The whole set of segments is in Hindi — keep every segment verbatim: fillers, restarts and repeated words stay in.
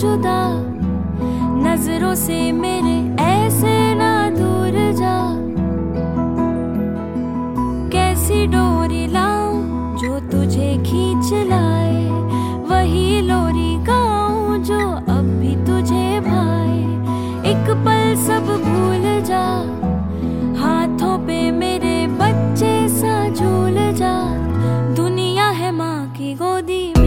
जुदा, नजरों से मेरे ऐसे ना दूर जा। कैसी डोरी लाऊं जो तुझे खींच लाए, वही लोरी गाऊं जो अब भी तुझे भाए। एक पल सब भूल जा, हाथों पे मेरे बच्चे सा झूल जा। दुनिया है माँ की गोदी में,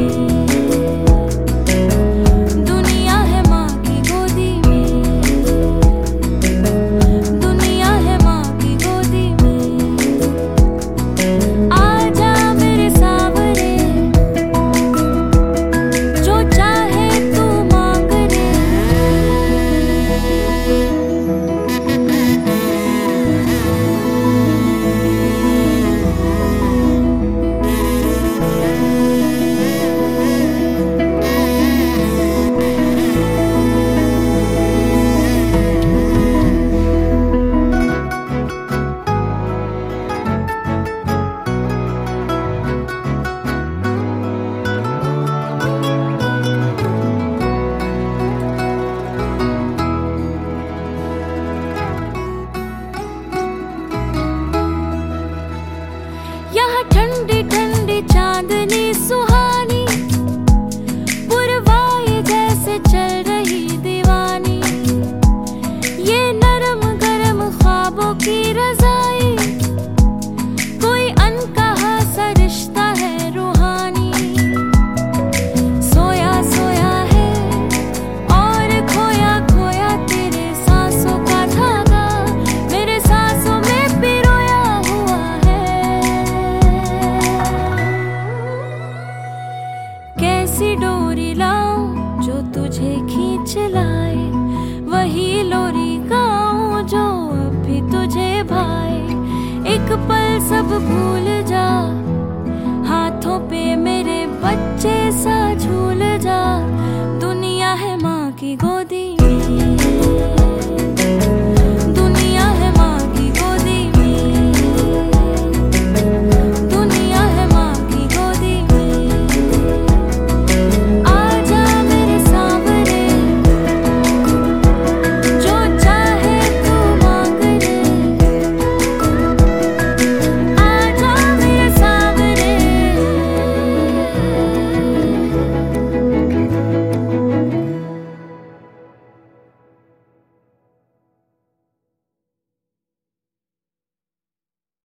यहाँ ठंडी ठंडी चांदनी सुहानी, पुरवाई जैसे चल रही दीवानी। ये नरम गरम ख्वाबों की रजाई, कोई अनकहा सा रिश्ता है रूहानी। सोया सोया है और खोया खोया तेरे सांसों का धागा, मेरे सांसों में पिरोया हुआ है। कैसी डोरी लाऊं जो तुझे खींच लाए, वही लोरी गाऊं जो अब भी तुझे भाए। एक पल सब भूल जा, हाथों पे मेरे बच्चे सा झूल जा। दुनिया है माँ की गोदी